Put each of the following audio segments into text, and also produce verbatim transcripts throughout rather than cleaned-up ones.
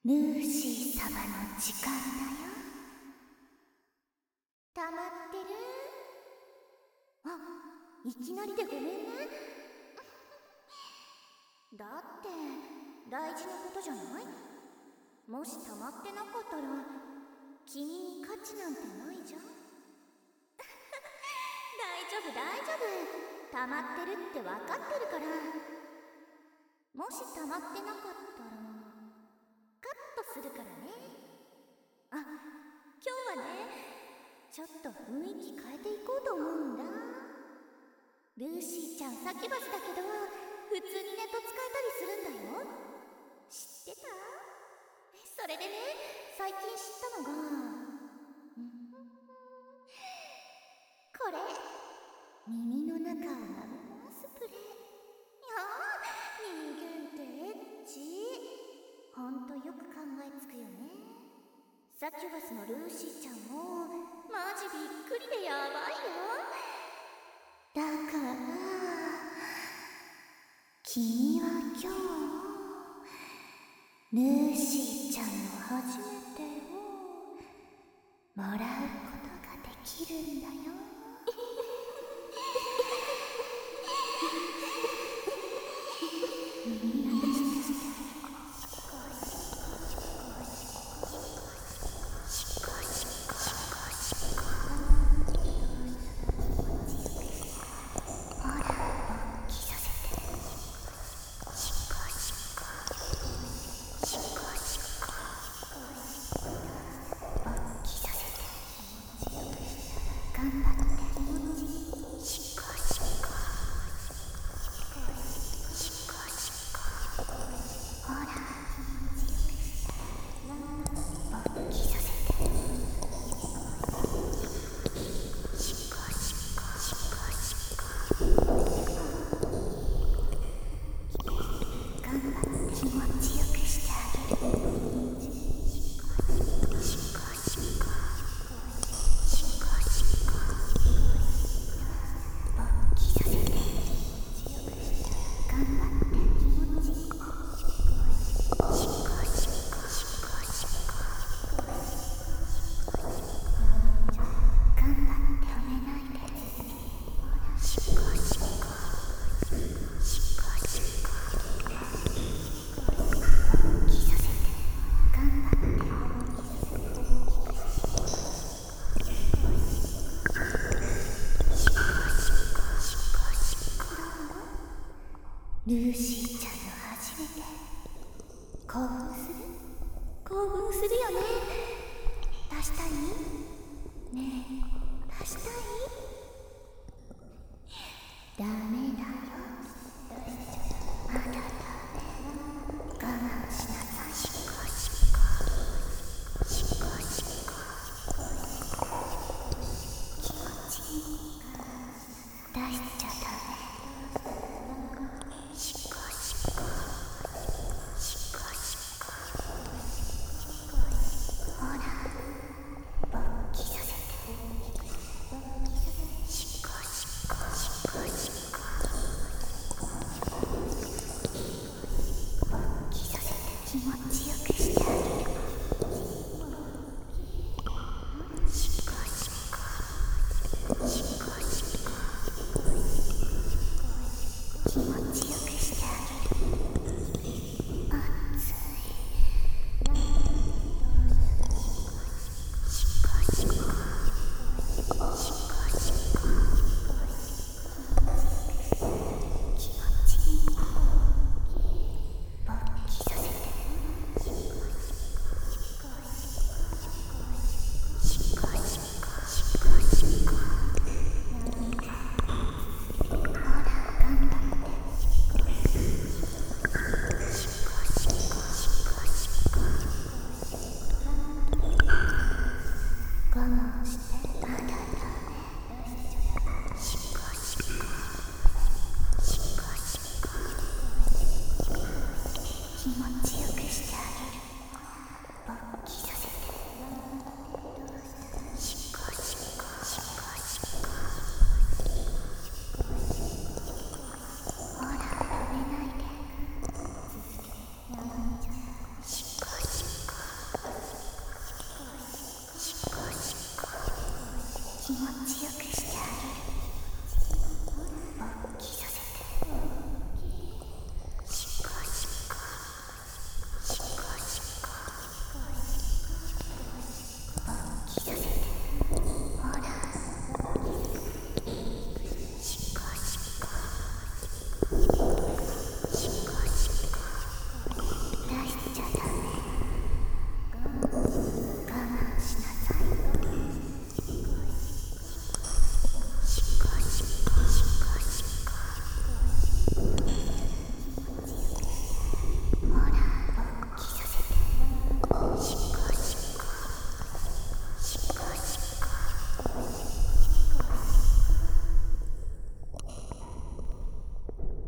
ルーシー様の時間だよ。溜まってる？あ、いきなりでごめんね。だって大事なことじゃない？もし溜まってなかったら君に価値なんてないじゃん。大丈夫大丈夫、溜まってるって分かってるから。もし溜まってなかったらカットするからね。あ、今日はね、ちょっと雰囲気変えていこうと思うんだ。ルーシーちゃんサキュバスだけど普通にネット使えたりするんだよ。知ってた？それでね、最近知ったのが、んこれ、耳の中を舐め回すプレイ。いやー、人間ってエッチ。ほんとよく考えつくよね。サキュバスのルーシーちゃんもマジびっくりでやばいよ。だから君は今日ルーシーちゃんの初めてをもらうことができるんだよ。ルーシーちゃんの初めて。興奮する？興奮するよね。出したい？ねえ、出したい？ダメだよ。まだダメ。我慢しなさい。しっかしっかしっかしっか気持ちいい。出しちゃダメ。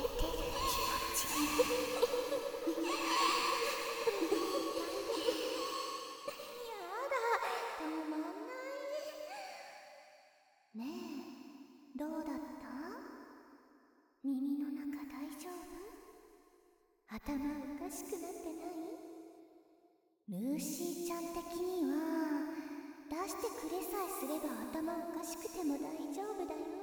止まんない。ねえ、どうだった？耳の中大丈夫？頭おかしくなってない？ルーシーちゃん的には出してくれさえすれば頭おかしくても大丈夫だよ。